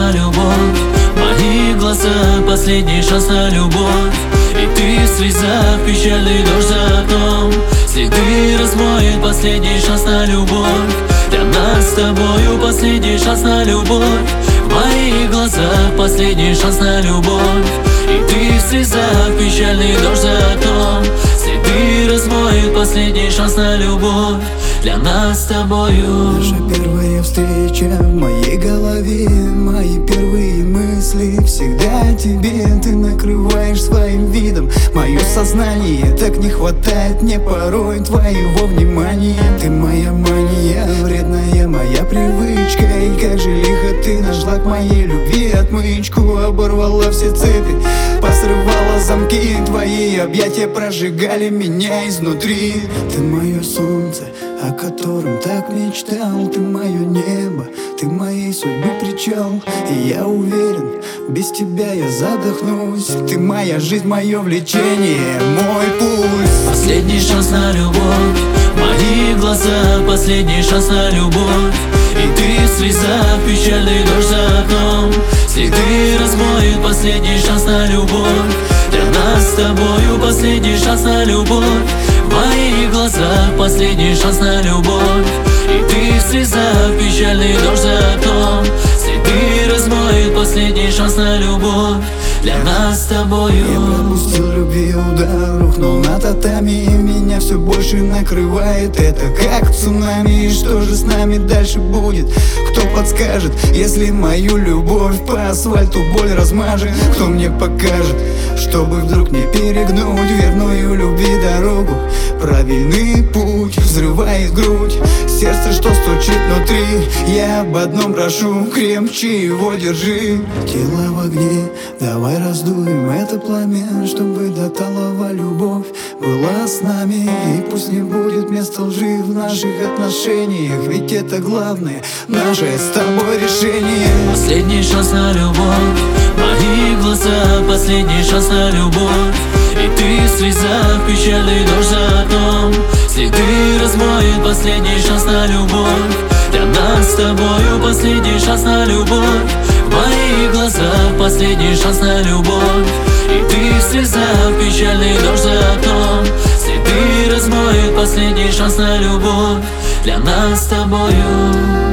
на любовь. Мои глаза — последний шанс на любовь. И ты в слезах, печальный дождь за окном. Следы размоет последний шанс на любовь. Для нас с тобою последний шанс на любовь. В моих глазах последний шанс на любовь. И ты в слезах, печальный дождь за окном. Следы размоет последний шанс на любовь. Для нас с тобою. Наша первая встреча в моей голове, мои первые мысли всегда о тебе. Ты накрываешь своим видом мое сознание. Так не хватает мне порой твоего внимания. Ты моя мания, вредная моя привычка. И как же лихо ты нашла к моей любви отмычку. Оборвала все цепи, посрывала замки. Твои объятия прожигали меня изнутри. Ты мое солнце, о котором так мечтал. Ты мое небо, ты моей судьбы причал. И я уверен, без тебя я задохнусь. Ты моя жизнь, мое влечение, мой пульс. Последний шанс на любовь. Мои глаза — последний шанс на любовь. И ты в слезах, печальный дождь за окном. Следы размоет последний шанс на любовь. Для нас с тобою последний шанс на любовь. В моих глазах последний шанс на любовь. И ты в слезах, печальный дождь за окном. Следы размоет последний шанс на любовь. Для нас с тобою. Я пропустил любви удар, рухнул на татами. Меня все больше накрывает это как цунами. И что же с нами дальше будет? Кто подскажет, если мою любовь по асфальту боль размажет? Кто мне покажет, чтобы вдруг не перегнуть верную любви дорогу? Правильный путь взрывает грудь, сердце, что стучит внутри. Я об одном прошу, крепче его держи. Тело в огне, давай раздуем это пламя, чтобы до талого любовь была с нами. И пусть не будет места лжи в наших отношениях, ведь это главное наше с тобой решение. Последний шанс на любовь. Мои глаза — последний шанс на любовь. И ты в слезах, печальный дождь за окном. Следы размоет последний шанс на любовь. Для нас с тобою последний шанс на любовь. В моих глазах последний шанс на любовь. И ты в слезах, печальный дождь за окном. Следы размоет последний шанс на любовь. Для нас с тобою.